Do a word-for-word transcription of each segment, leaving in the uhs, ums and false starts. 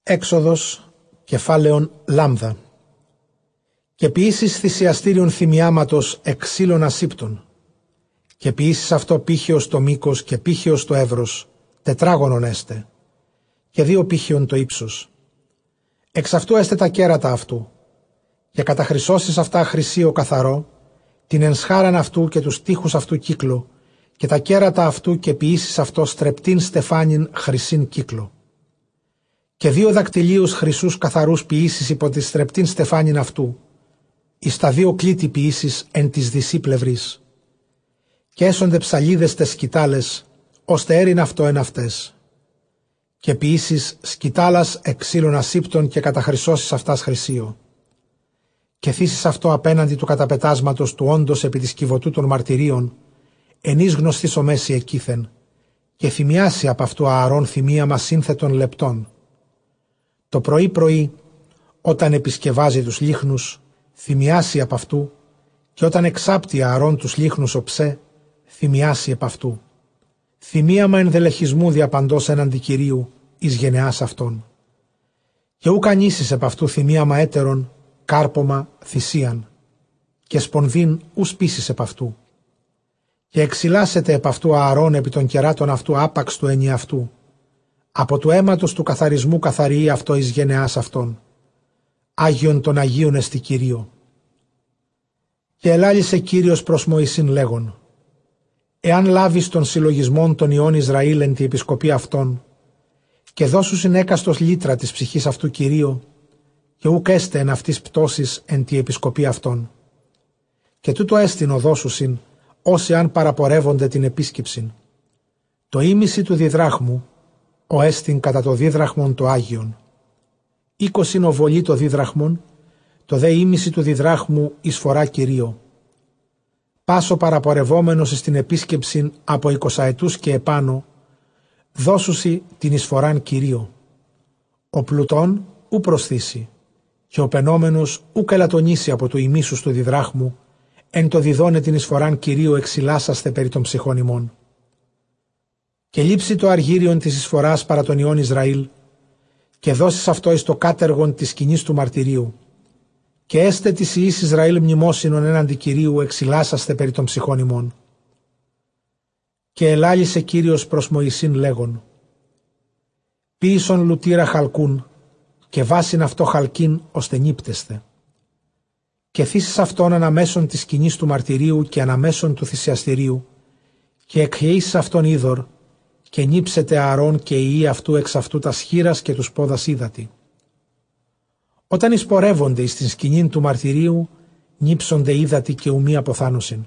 Έξοδος, κεφάλαιον λάμδα. Και ποιήσεις θυσιαστήριον θυμιάματος εξήλων ασύπτων. Και ποιήσεις αυτό πύχιος το μήκος και πύχιος το εύρος, τετράγωνον έστε, και δύο πύχιον το ύψος. Εξ αυτού έστε τα κέρατα αυτού, και καταχρυσώσεις αυτά χρυσίο καθαρό, την ενσχάραν αυτού και τους τείχους αυτού κύκλο, και τα κέρατα αυτού και ποιήσεις αυτό στρεπτήν στεφάνιν χρυσήν κύκλο. Και δύο δακτυλίους χρυσούς καθαρούς ποιήσεις υπό τη στρεπτήν στεφάνιν αυτού, εις τα δύο κλίτη ποιήσεις εν της δυσί πλευρής. Και έσονται ψαλίδες τες σκητάλες, ώστε έριν αυτό εν αυτές. Και ποιήσεις σκητάλας εξήλων ασύπτων και καταχρυσώσεις αυτάς χρυσίο. Και θύσεις αυτό απέναντι του καταπετάσματος του όντος επί της κυβωτού των μαρτυρίων, ενής γνωστής ο μέση εκείθεν, και θυμιάσει απ' αυτού Ααρών θυμίαμα σύνθετων λεπτών. Το πρωί πρωί, όταν επισκευάζει τους λίχνους, θυμιάσει απ' αυτού, και όταν εξάπτει Ααρών τους λίχνους οψέ, θυμιάσει επ' αυτού. Θυμίαμα ενδελεχισμού διαπαντός έναντι Κυρίου, εις γενεάς αυτών. Και ουκ ανήσεις επ' αυτού θυμίαμα έτερον, κάρπομα θυσίαν, και σπονδύν ους πίσεις επ' αυτού. Και εξηλάσετε επ' αυτού Ααρών επί των κεράτων αυτού άπαξ του ενιαυτού. Από του αίματος του καθαρισμού καθαριεί αυτό εις γενεάς αυτών. Άγιον των Αγίων εστι Κυρίω. Και ελάλησε Κύριος προς Μωυσήν λέγον: Εάν λάβεις των συλλογισμών των ιών Ισραήλ εν τη επισκοπή αυτών, και δώσου συνέκαστος λίτρα της ψυχής αυτού Κυρίω, και ουκ έστε εν αυτής πτώσης εν τη επισκοπή αυτών. Και τούτο έστιν οδόσουσιν, όσοι αν παραπορεύονται την επίσκεψην. Το ήμιση του διδράχμου, ο έστιν κατά το δίδραχμον το Άγιον. Είκοσιν οβολή το δίδραχμον, το δε ήμιση του διδράχμου εισφορά Κυρίω. Πάσο παραπορευόμενος εις την επίσκεψην από εικοσαετούς και επάνω, δώσουσι την εισφοράν Κυρίω. Ο πλουτών ου προσθήσει, και ο πενόμενος ου καλατονίσει από του ημίσους του διδράχμου, εν το διδώνε την εισφοράν Κυρίου εξηλάσαστε περί των ψυχών ημών. Και λείψει το αργύριον της εισφοράς παρά των ιών Ισραήλ, και δώσεις αυτό εις το κάτεργον της σκηνής του μαρτυρίου, και έστε της ιής Ισραήλ μνημόσυνον έναντι Κυρίου εξηλάσαστε περί των ψυχών ημών. Και ελάλησε Κύριος προς Μωυσήν λέγον: Ποίησον λουτήρα χαλκούν, και βάσιν αυτό χαλκίν ώστε νύπτεστε. Και θύσεις αυτόν αναμέσων της σκηνής του μαρτυρίου και αναμέσων του θυσιαστηρίου, και εκχεήσεις αυτόν είδωρ, και νύψετε Ααρών και οι ιοί αυτού εξ αυτού τας χείρας και τους πόδας ύδατη. Όταν εισπορεύονται εις την σκηνήν του μαρτυρίου, νύψονται ύδατη και ουμή αποθάνωσιν.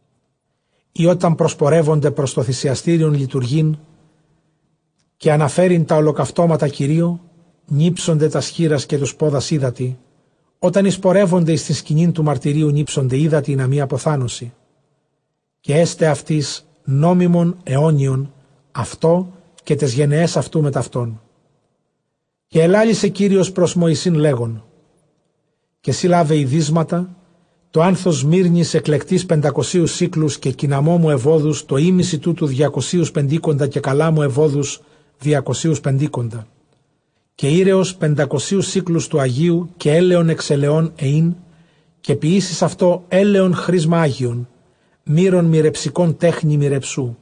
Ή όταν προσπορεύονται προς το θυσιαστήριον λειτουργήν, και αναφέρειν τα ολοκαυτώματα Κυρίου, νύψονται τας χείρας και τους πόδας ύδατη. Όταν εισπορεύονται εις την σκηνήν του μαρτυρίου, νύψονται ύδατη να μη αποθάνωση. Και έστε αυτής νόμιμον αιώνιον, αυτό και τες γενεές αυτού με ταυτόν. Και ελάλησε Κύριος προς Μωυσήν λέγον: Και συλλάβε ειδίσματα, το άνθος Σμύρνης εκλεκτής πεντακοσίους σύκλους και κοιναμό μου ευόδους, το ήμιση τούτου διακοσίους πεντήκοντα και καλά μου ευόδους διακοσίους πεντήκοντα. Και ήρεος πεντακοσίους σύκλους του Αγίου και έλεον εξελεών εΐν, και ποιήσεις αυτό έλεον χρήσμα Άγιον, μύρων μυρεψικών τέχνη μυρεψού.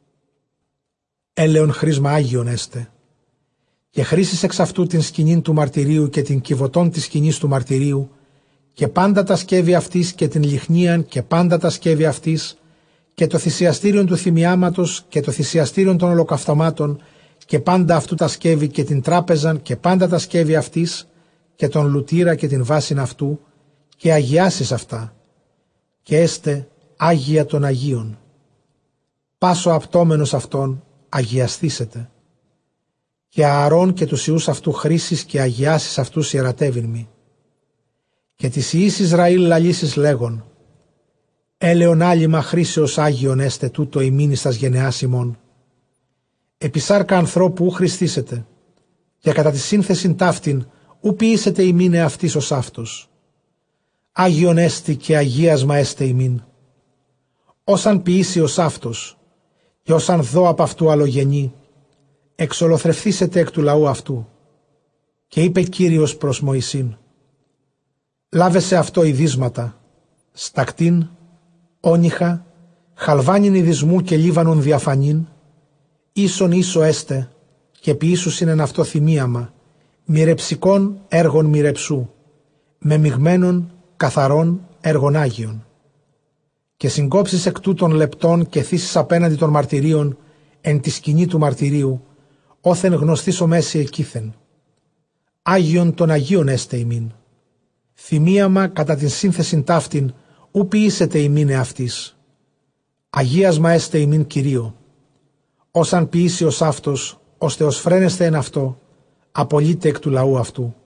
Έλεον χρήσμα Άγιον έστε. Και χρήσεις εξ αυτού την σκηνήν του μαρτυρίου και την κυβωτών της σκηνής του μαρτυρίου, και πάντα τα σκεύη αυτής και την λιχνίαν και πάντα τα σκεύη αυτής, και το θυσιαστήριον του θυμιάματος και το θυσιαστήριον των ολοκαυτωμάτων, και πάντα αυτού τα σκεύη και την τράπεζαν και πάντα τα σκεύη αυτής, και τον λουτήρα και την βάσιν αυτού, και αγιάσεις αυτά, και έστε Άγια των Αγίων. Πάσο απτόμενος αυτών αγιαστήσετε. Και Ααρών και τους ιούς αυτού χρήσεις και αγιάσεις αυτούς ιερατεύειν μη. Και της ιής Ισραήλ λαλήσεις λέγον: Έλεον άλυμα χρήσεως Άγιον έστε τούτο ημίν εις τας γενεάς ημών. Επί σάρκα ανθρώπου ου χριστήσετε, και κατά τη σύνθεσιν ταύτην ου ποιήσετε ημίν εαυτής ως αυτός. Άγιον έστι και αγίασμα έστε ημίν. Όσαν ποιήσει ως αυτός, και όσαν δω απ' αυτού αλλογενή, εξολοθρευθήσετε εκ του λαού αυτού. Και είπε Κύριος προς Μωυσήν, λάβεσαι αυτό ειδίσματα, στακτήν, όνυχα, χαλβάνιν ειδισμού και λίβανον διαφανήν, ίσον ίσο έστε, και ποιήσουσιν εν αυτό θυμίαμα, μοιρεψικών έργων μοιρεψού, με μειγμένων καθαρών έργων Άγιων. Και συγκόψεις εκ τούτων λεπτών και θύσεις απέναντι των μαρτυρίων εν τη σκηνή του μαρτυρίου, όθεν γνωστής ο μέση εκείθεν. Άγιον των Αγίων έστε ημίν. Θυμίαμα κατά την σύνθεσιν ταύτην, ου ποιήσετε ημίν εαυτής. Αγίασμα έστε ημίν Κυρίω. Όσαν ποιήσει ως αυτός, ώστε ως φρένεστε εν αυτό, απολύτε εκ του λαού αυτού.